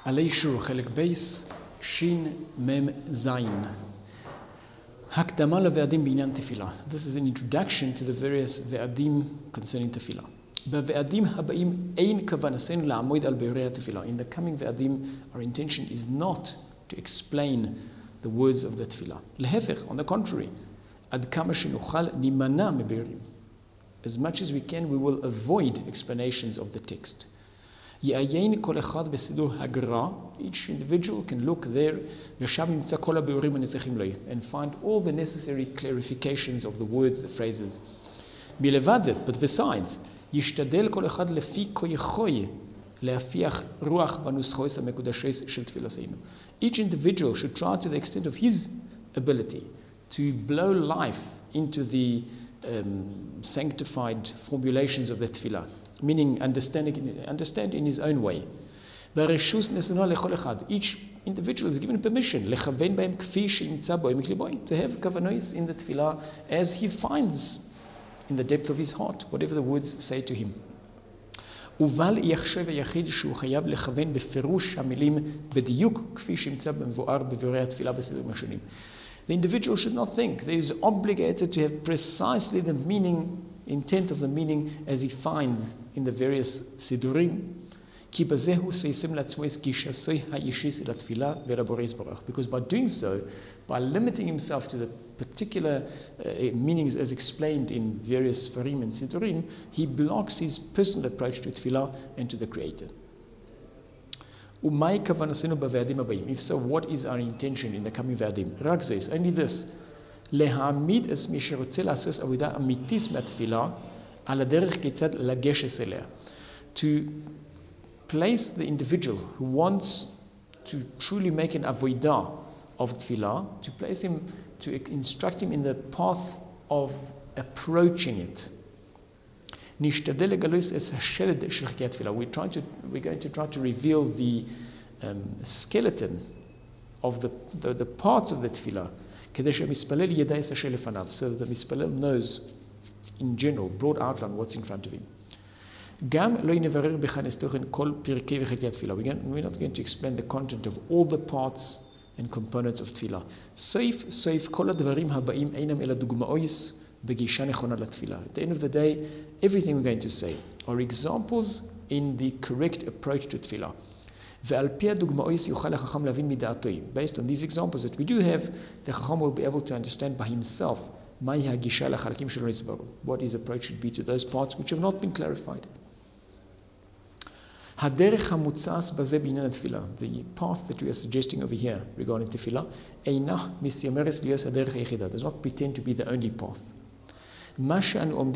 עלי שור, חלק בייס, שין מם זין. הקדמה לוועדים בעניין תפילה. This is an introduction to the various ועדים concerning תפילה. בוועדים הבאים אין כוונתנו לעמוד על ביאורי התפילה. In the coming ועדים, our intention is not to explain the words of the תפילה. להפך, on the contrary, עד כמה שנוכל נימנע מביאורים. As much as we can, we will avoid explanations of the text. יעיין כל אחד בסידור הגר"א, each individual can look there, ושם ימצא כל הביאורים הנצרכים לו, and find all the necessary clarifications of the words, the phrases. מלבד זאת, but besides, ישתדל כל אחד לפי כוחו להפיח רוח בנוסחוס המקודשס של תפילתנו. Each individual should try to the extent of his ability to blow life into the sanctified formulations of the tefillah, meaning understand in his own way. Each individual is given permission to have kavanos in the tefillah as he finds in the depth of his heart, whatever the words say to him. ובל יחשב היחיד שהוא חייב לכוון בפירוש המילים בדיוק כפי שימצא במבואר בביאורי התפילה בסדרים השונים. The individual should not think that he is obligated to have precisely the meaning, intent of the meaning as he finds in the various sidurim. Because by doing so, by limiting himself to the particular meanings as explained in various farim and sidurim, he blocks his personal approach to tefillah and to the Creator. If so, what is our intention in the coming vadim? רק זה, only this. להעמיד את מי שרוצה לעשות עבודה אמיתית מהתפילה על הדרך כיצד לגשת אליה. To place the individual who wants to truly make an avodah of tefillah, to place him, to instruct him in the path of approaching it. We're going to try to reveal the skeleton of the parts of the tefillah, so that the mispalel knows in general, broad outline, what's in front of him. We're not going to explain the content of all the parts and components of tefillah. At the end of the day, everything we're going to say are examples in the correct approach to tefillah. Based on these examples that we do have, the Chacham will be able to understand by himself what his approach should be to those parts which have not been clarified. The path that we are suggesting over here regarding tefillah does not pretend to be the only path. What we're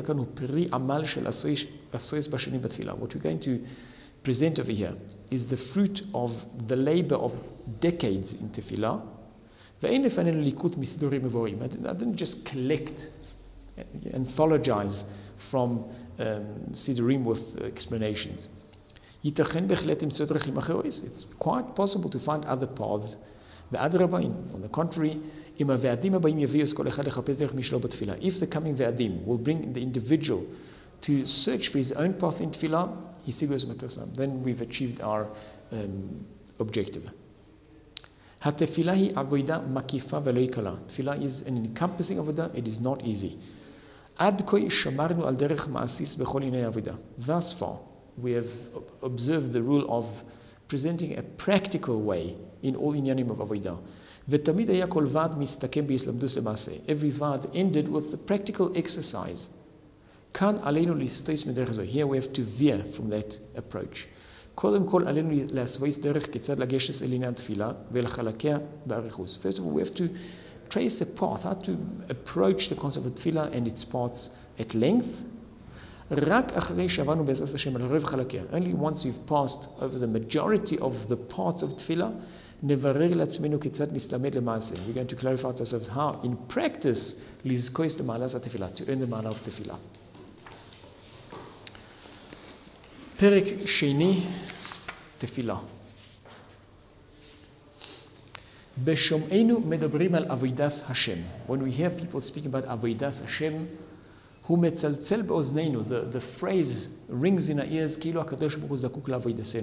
going to present over here is the fruit of the labor of decades in tefillah. I didn't just collect, anthologize from Sidurim with explanations. It's quite possible to find other paths. On the contrary, if the coming V'adim will bring the individual to search for his own path in tefillah, then we've achieved our objective. Tefillah is an encompassing avodah, it is not easy. Thus far, we have observed the rule of presenting a practical way in all inyanim of avodah. Every vad ended with a practical exercise. Here we have to veer from that approach. First of all, we have to trace a path, how to approach the concept of tefillah and its parts at length. Only once we've passed over the majority of the parts of tefillah, we're going to clarify to ourselves how, in practice, to earn the ma'ala of tefillah. פרק שני, תפילה. בשומענו מדברים על עבודת השם. When we hear people speaking about עבודת השם, הוא מצלצל באוזנינו. The phrase rings in our ears, כאילו הקדוש ברוך הוא זקוק לעבודתנו.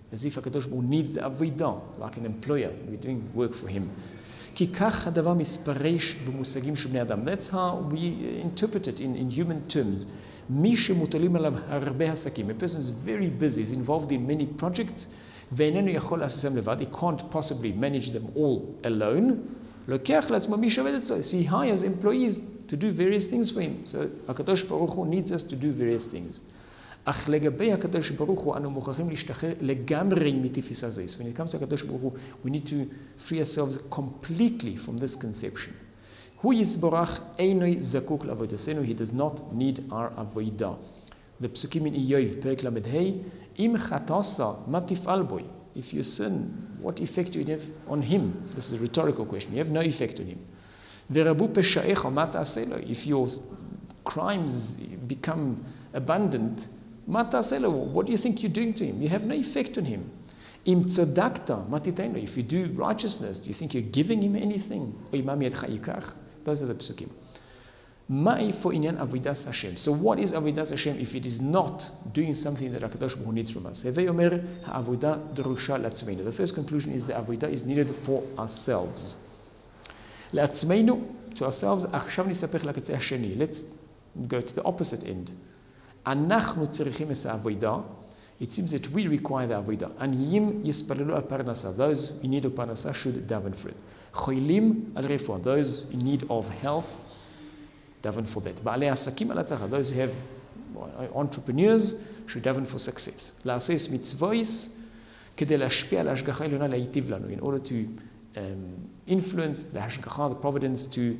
as if HaKadosh Baruch Hu needs the avodah, like an employer, we're doing work for him. כי כך הדבר מספרש במושגים של בני אדם. That's how we interpret it in human terms. מי שמוטלים עליו הרבה עסקים. A person is very busy, is involved in many projects, ואיננו יכול לעשם לבד, he can't possibly manage them all alone. לוקח לעצמו מי שעובד אצלו. So he hires employees to do various things for him. So הקדוש ברוך הוא needs us to do various things. אך לגבי הקדוש ברוך הוא, אנו מוכרחים להשתחרר לגמרי מתפיסה זו. So when it comes to הקדוש ברוך הוא, we need to free ourselves completely from this conception. הוא יסבורך אינו זקוק לעבודתנו, he does not need our עבודה. The פסוקים in איוב, פרק ל"ה, אם חטאת, מה תפעל בו? If you sin, what effect do you have on him? This is a rhetorical question. You have no effect on him. ורבו פשעיך, מה תעשה לו? If your crimes become abundant, מה תעשה לו? What do you think you're doing to him? You have no effect on him. אם צדקת, מה תיתן לו? If you do righteousness, do you think you're giving him anything? או מה מידך ייקח? Those are the פסוקים. מהי for עניין עבודת השם? So what is עבודת השם if it is not doing something that הקדוש ברוך הוא needs from us? הווי אומר, העבודה דרושה לעצמנו. The first conclusion is that עבודה is needed for ourselves. לעצמנו, to ourselves, עכשיו נספך לקצה השני. Let's go to the opposite end. אנחנו צריכים את העבודה. It seems that we require the עבודה. עניים יספללו על פרנסה. Those in need of פרנסה should daven for it. חולים על רפואה. Those in need of health, daven for that. בעלי עסקים על הצלחה. Those who have entrepreneurs should daven for success. לעשות מצוות כדי להשפיע על ההשגחה העליונה להיטיב לנו. In order to influence the השגחה, the providence to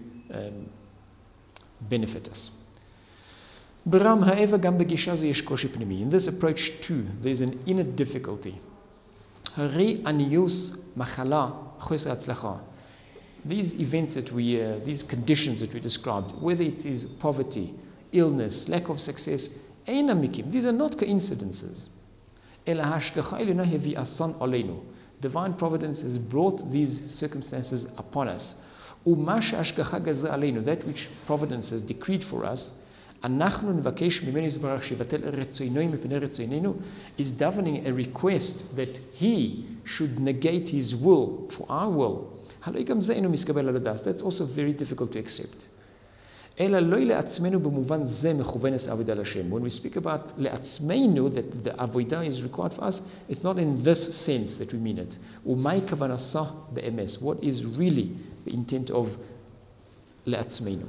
benefit us. ברם האבה גם בגישה זו יש קושי פנימי. In this approach too, there's an inner difficulty. הרי עניוס, מחלה, חוסר הצלחה. These events that these conditions that we described, whether it is poverty, illness, lack of success, אינם מקרים. These are not coincidences. אלא ההשגחה העליונה הביאה אסון עלינו. Divine providence has brought these circumstances upon us. ומה שההשגחה גזרה עלינו, that which providence has decreed for us, אנחנו נבקש ממנו יזברך שיבטל רצוננו מפני רצוננו, is davening a request that he should negate his will for our will. הלא גם זה אינו מסקבל על הדעת. That's also very difficult to accept. אלא לא לעצמנו במובן זה מכוונת עבודה לשם. When we speak about לעצמנו, that the עבודה is required for us, it's not in this sense that we mean it. ומהי כוונתך באמת? What is really the intent of לעצמנו?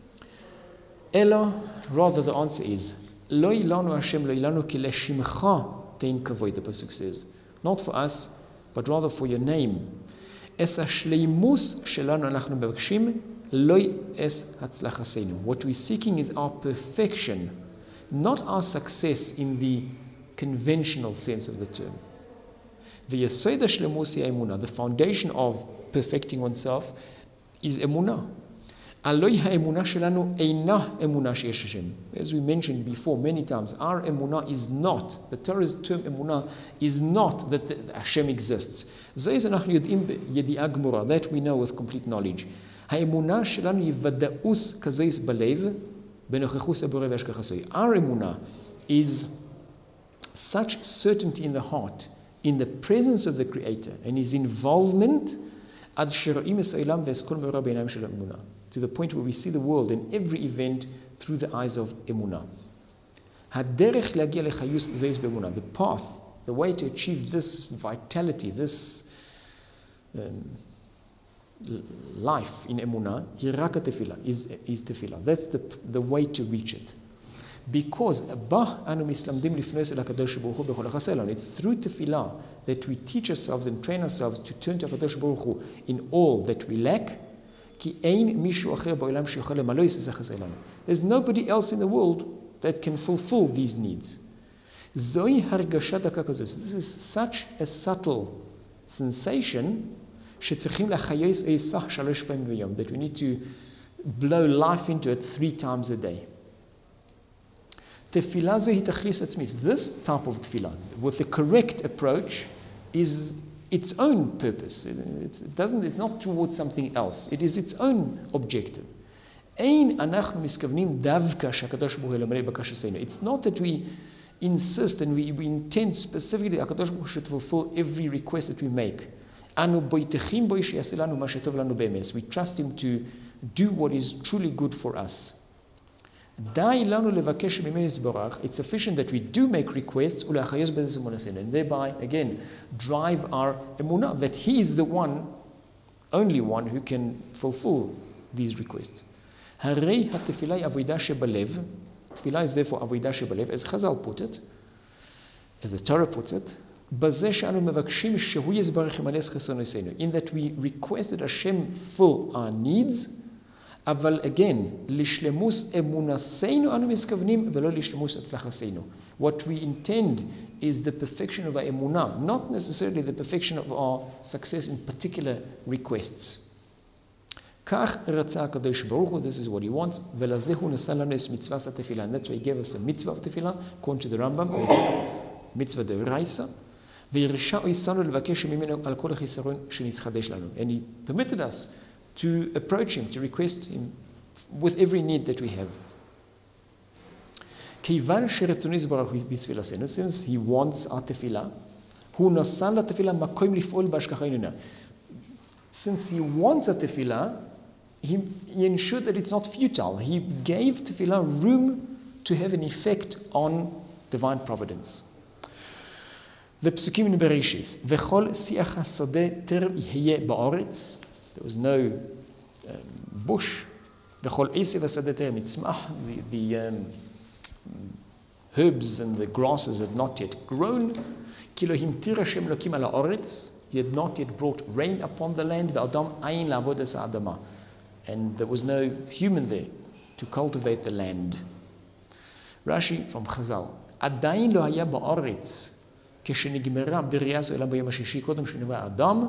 אלא, rather the answer is, לא אילנו השם, לא אילנו כי לשמך תן כבוד, the pasuk says. Not for us, but rather for your name. אס השלימוס שלנו אנחנו מבקשים, לא אס הצלחתנו. What we're seeking is our perfection, not our success in the conventional sense of the term. ויסוד השלימוס היא האמונה. The foundation of perfecting oneself is אמונה. אלוהי האמונה שלנו אינה אמונה שיש השם. As we mentioned before many times, our אמונה is not, the Torah's term אמונה is not that Hashem exists. זה אנחנו יודעים בידיעה גמורה, that we know with complete knowledge. האמונה שלנו היא ודאוס כזויס בלב, בנוכחוס הבורא והשגחתו. Our אמונה is such certainty in the heart, in the presence of the Creator, and his involvement עד שרואים את העולם והכל מאורע בעיניים של האמונה. To the point where we see the world and every event through the eyes of אמונה. הדרך להגיע לחיוס זויס באמונה. The path, the way to achieve this vitality, this life in אמונה, היא רק התפילה, is תפילה. That's the way to reach it. Because בה אנו מסלמדים לפנוס אל הקדוש ברוך הוא בכל החסר לנו. It's through תפילה that we teach ourselves and train ourselves to turn to הקדוש ברוך הוא in all that we lack. כי אין מישהו אחר בעולם שיוכל למלא את זה חסר לנו. There's nobody else in the world that can fulfill these needs. זוהי הרגשה דקה כזאת. This is such a subtle sensation שצריכים לחייס איסה 3 פעמים ביום. That we need to blow life into it 3 times a day. תפילה זו היא תכליס עצמית. This type of תפילה, with the correct approach, is its own purpose. It's not towards something else. It is its own objective. אין אנחנו מתכוונים דווקא שהקדוש ברוך הוא למלא בקשתנו. It's not that we insist and we intend specifically that HaKadosh Baruch Hu should fulfill every request that we make. We trust Him to do what is truly good for us. It's sufficient that we do make requests and thereby, again, drive our emunah that He is the one, only one, who can fulfill these requests. Tefillah is therefore avodah shebalev, as Chazal put it, as the Torah puts it, in that we request that Hashem fill our needs, אבל again, לשלמוס אמונתנו אנו מתכוונים ולא לשלמוס הצלחתנו. What we intend is the perfection of our emunah, not necessarily the perfection of our success in particular requests. כך רצה הקדוש ברוך הוא, this is what he wants, ולזה הוא נשא לנו את מצוות התפילה. And that's why he gave us a mitzvah of tefillah, according to the Rambam, mitzvah דאורייתא, והרשה אותנו לבקש ממנו על כל החיסרון שנתחדש לנו. And he permitted us to approach Him, to request Him with every need that we have. כיוון שרצונו יתברך בתפילתנו, since He wants our tefillah, הוא נתן לתפילה מקום לפעול בהשגחה עליונה. Since He wants a tefillah, he ensured that it's not futile. He gave tefillah room to have an effect on divine providence. The psukim in Bereshis, וכל שיח השדה טרם יהיה בארץ. There was no bush. וכל עשב השדה טרם יצמח. The herbs and the grasses had not yet grown. כי לא המטיר השם אלוקים על הארץ. He had not yet brought rain upon the land. ואדם אין לעבוד את האדמה. And there was no human there to cultivate the land. Rashi from Chazal. עדיין לא היה בארץ כשנגמרה בריאת העולם ביום השישי קודם שנברא אדם.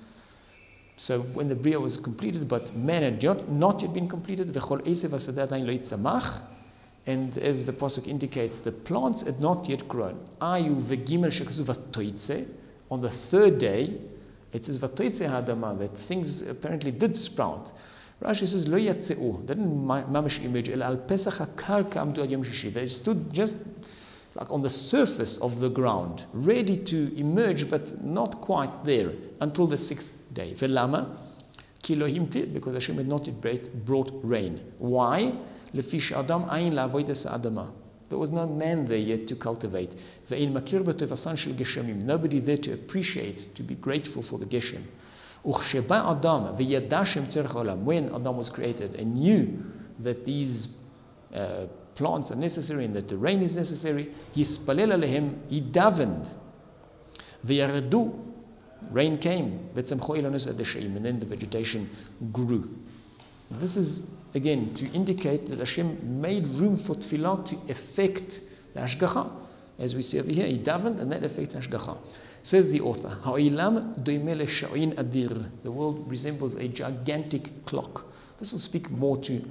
So when the bria was completed, but man had not yet been completed, וכל עשב השדה עדיין לא יצמח. And as the pasuk indicates, the plants had not yet grown. Ayu v'gimel shekazuu v'toitze. On the third day, it says v'toitze ha'adama, that things apparently did sprout. Rashi says lo yatzeu. They didn't mamish emerge. El al pesach hakarka amdu ad yom shishi. They stood just like on the surface of the ground, ready to emerge, but not quite there until the sixth day. Ve'lama ki lo himtir, because Hashem had not yet brought rain. Why? Lefish Adam ayin la'avodas ha'adama. There was no man there yet to cultivate. Ve'in makir b'tevasan shel geshamim. Nobody there to appreciate, to be grateful for the geshem. Uchsheba Adam ve'yada shem tzerech olam. When Adam was created and knew that these plants are necessary and that the rain is necessary, yispalel alehem, he davened. Ve'yaradu, rain came. Ve'tzemcho ilanus adeshaim, and then the vegetation grew. This is again to indicate that Hashem made room for tefillah to affect the hashgacha. As we see over here, he davened and that affects hashgacha. Says the author, Ha'ilam doimeh le'sha'in adir. The world resembles a gigantic clock. This will speak more to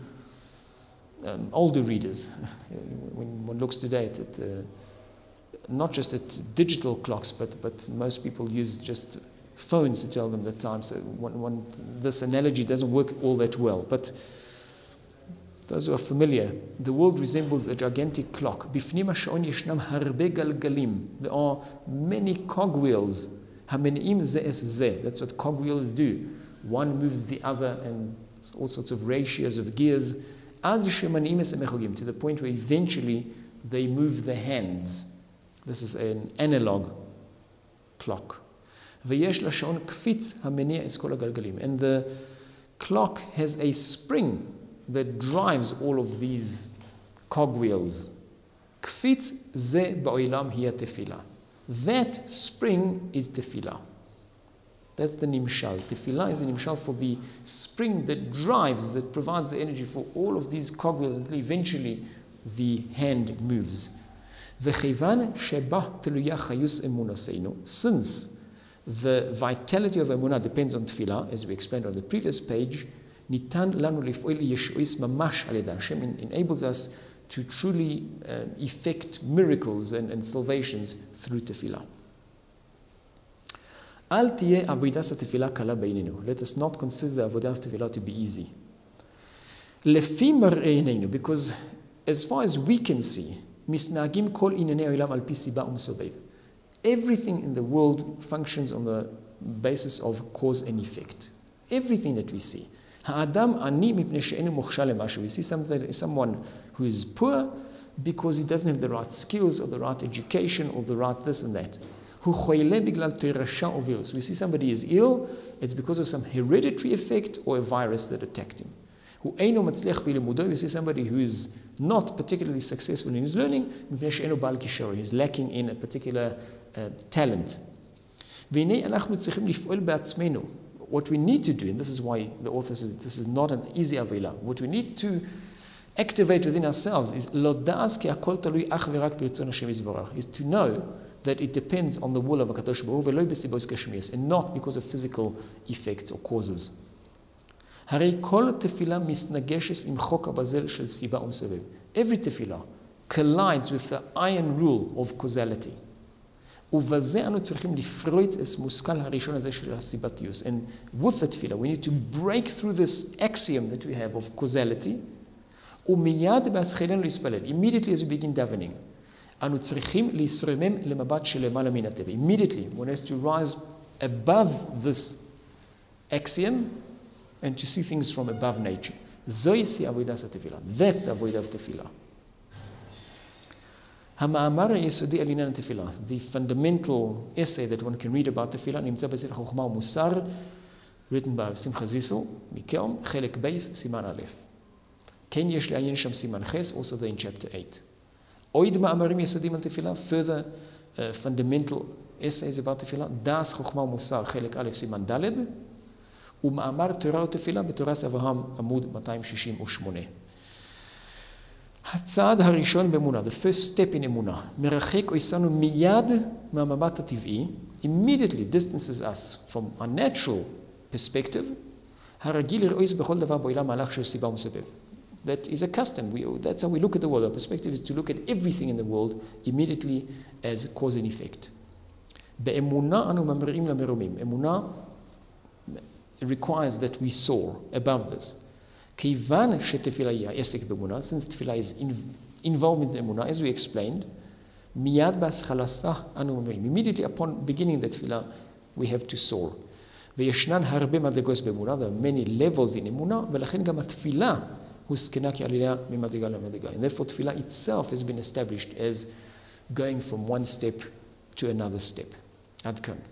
older readers. When one looks today at not just at digital clocks, but most people use just phones to tell them the time. So this analogy doesn't work all that well. But those who are familiar, the world resembles a gigantic clock. Bifnim ha'sha'on yeshnam harbe galgalim. There are many cogwheels. Hameneim ze es ze. That's what cogwheels do. One moves the other, and all sorts of ratios of gears. Ad shemaneim es emechogim, to the point where eventually they move the hands. This is an analog clock. V'yesh lasha'on kfitz hamenea es kol ha'galgalim. And the clock has a spring that drives all of these cogwheels. Kfitz ze ba'olam hiya tefillah. That spring is tefillah. That's the nimshal. Tefillah is the nimshal for the spring that drives, that provides the energy for all of these cogwheels until eventually the hand moves. V'chivan shebah teluya chayus emunaseinu. Since the vitality of emunah depends on tefillah, as we explained on the previous page, Nitan lanu lif'oil yeshuis mamash al yeda. Hashem enables us to truly effect miracles and salvations through tefillah. Al tiyeh avodas tefillah kala beinenu. Let us not consider the avodah of tefillah to be easy. Lefi mar'einenu, because as far as we can see, מתנהגים כל ענייני העולם על פי סיבה ומסובב. Everything in the world functions on the basis of cause and effect. Everything that we see. האדם עני מפני שאינו מוכשר למשהו. We see someone who is poor because he doesn't have the right skills or the right education or the right this and that. הוא חולה בגלל תרשע או וירוס. We see somebody is ill, it's because of some hereditary effect or a virus that attacked him. הוא אינו מצליח בלימודו. We see somebody who is not particularly successful in his learning, מפני שאינו בעל כישרון. He's lacking in a particular talent. והנה אנחנו צריכים לפעול בעצמנו. What we need to do, and this is why the author says this is not an easy avila, what we need to activate within ourselves is לדעת כי הכל תלוי אך ורק ברצון השם יתברך, is to know that it depends on the will of הקדוש ברוך הוא ולא בסיבות גשמיות, and not because of physical effects or causes. הרי כל תפילה מתנגשת עם חוק הברזל של סיבה ומסובב. Every תפילה collides with the iron rule of causality. ובזה אנו צריכים לפרוץ את מושכל הראשון הזה של הסיבתיות. And with the tefillah, we need to break through this axiom that we have of causality. ומיד בהשכלנו להספלל. Immediately as we begin davening. אנו צריכים להסרמם למבט שלמעלה מן הטבע. Immediately, one has to rise above this axiom and to see things from above nature. זוהי עבודת התפילה. That's the avodah of tefillah. המאמר היסודי על עניין התפילה, the fundamental essay that one can read about תפילה, נמצא בספר חוכמה ומוסר, written by שמחה זיסל, מקלם, חלק בייס, סימן א'. כן יש לעיין שם סימן חס, also there in chapter 8. עוד מאמרים יסודיים על תפילה, further fundamental essays about תפילה, דס חוכמה ומוסר, חלק א', סימן ד', ומאמר תורה ותפילה בתורת אברהם, עמוד 268. הצעד הראשון באמונה, the first step in אמונה, מרחק אותנו מיד מהמבט הטבעי, immediately distances us from a natural perspective, הרגיל לראות בכל דבר בעולם מהלך של סיבה ומסובב. That is a custom. That's how we look at the world. Our perspective is to look at everything in the world immediately as cause and effect. באמונה אנו ממריאים למרומים. אמונה requires that we soar above this. כיוון שתפילה היא העסק באמונה, since תפילה is involved in אמונה, as we explained, מיד בהשכלתה אנו ממריאים. Immediately upon beginning the תפילה, we have to soar. וישנן הרבה מדרגות באמונה, there are many levels in אמונה, ולכן גם התפילה הוסכנה כעלייה ממדרגה למדרגה. And therefore תפילה itself has been established as going from one step to another step. עד כאן.